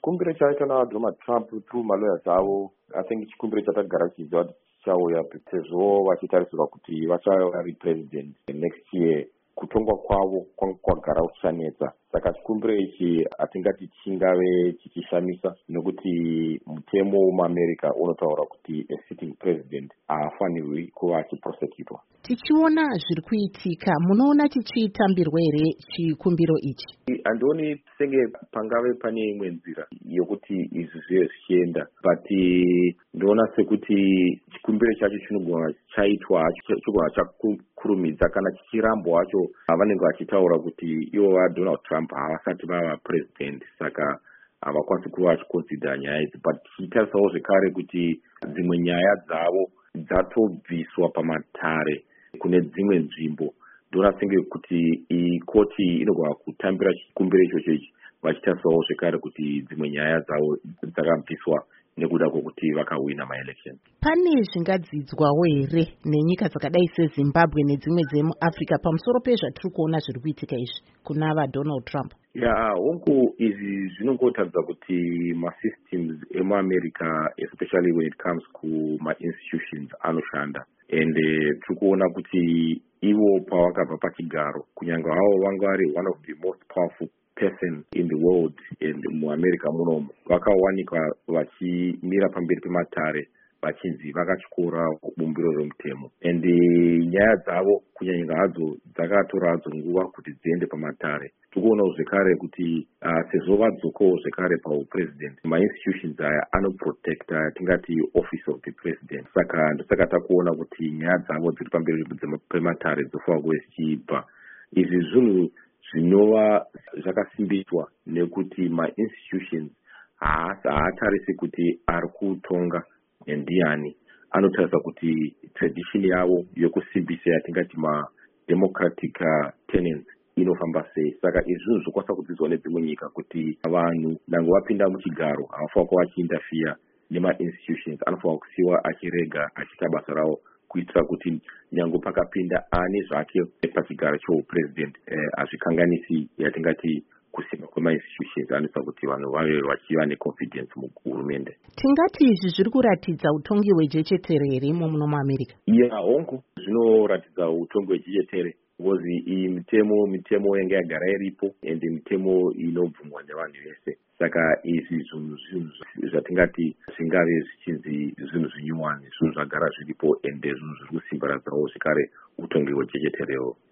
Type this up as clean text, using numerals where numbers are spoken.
chikumbiro chaita naDonald Trump through malawyers avo, I think chikumbiro chatagara chiziva kuti chichauya sezvo vachitarisirwa kuti vachava president next year. Kutongwa kwavo kwagara kuchanetsa, saka chikumbiro ichi hatingati chingave chichishamisa nokuti mutemo muAmerica unotaura kuti a sitting president haafanirwi kuva achiprosecutwa. Tichiona zviri kuitika, munoona chichitambirwa here chikumbiro ichi? Handioni senge pangave pane imwe nzira yokuti izvi zvive zvichienda, but ndoona sekuti chikumbiro chacho chinogona chaitwa chigona chakurumidza kana chichirambwa hacho vanenge vachitaura kuti ivo vaDonald Trump havasati vava president, saka havakwanisi kuva vachiconsider nyaya idzi. But tichitarisawo zvekare kuti dzimwe nyaya dzavo dzatobviswa pamatare kune dzimwe nzvimbo. Ndoona senge kuti ikoti inogona kutambira chikumbiro ichocho ichi, vachitarisawo zvekare kuti dzimwe nyaya dzavo dzakabviswa nekuda kwokuti vakawina maelection. Pane zvingadzidzwawo here nenyika dzakadai seZimbabwe nedzimwe dzemuAfrica pamusoro pezvatiri kuona zviri kuitika izvi kuna vaDonald Trump? Hongu izvi zvinongotaridza kuti masystems emuAmerica, especially when it comes kuma-institutions anoshanda, and tiri kuona kuti ivo pavakabva pachigaro, kunyange havo vanga vari one of the most powerful person in the world and muAmerica munomu, vakawanikwa vachimira pamberi pematare vachinzi vakatyora bumbiro romutemo, and nyaya dzavo kunyanya hadzo dzakatora hadzo nguva kuti dziende pamatare. Tikuonawo zvekare kuti sezvo vadzokawo zvekare paupresident, ma-institutions aya anoprotecta tingati office of the president, saka ndosaka takuona kuti nyaya dzavo dziri pamberi pematare dzofanira kuve zichibva. Izvi zvinhu zvinova zvakasimbiswa nekuti ma-institutions haatarisi kuti ari kutonga ndiani, anotarisa kuti tradition yavo yokusimbisa yatingati ma-democratic tenets inofamba sei. Saka izvi zvokwanisa kudzidzwa nedzimwe nyika kuti vanhu nange vapinda muchigaro havafanira kuva vachiinterfere nema-institutions, anofanira kusiyiwa achirega achiita basa ravo, kuitira kuti nyange pakapinda ane zvake pachigaro cheupresident hazvikanganisi yatingati kusimba kwema-institutions. Anoita kuti vanhu vave vachiva neconfidence muhurumende. Tingati izvi zviri kuratidza utongi hwejechetere here imo muno muAmerica? Hongu zvinoratidza utongi hwejechetere, because iyi mitemo yanga yagara iripo and mitemo inobvumwa nevanhu vese. Saka izvi zvinhu zvatingati zvingave zvichinzi zvinhu zvinyuwani, zvinhu zvagara zviripo and zvinhu zviri kusimbaradzirawo zvekare utongi hwejecheterewo.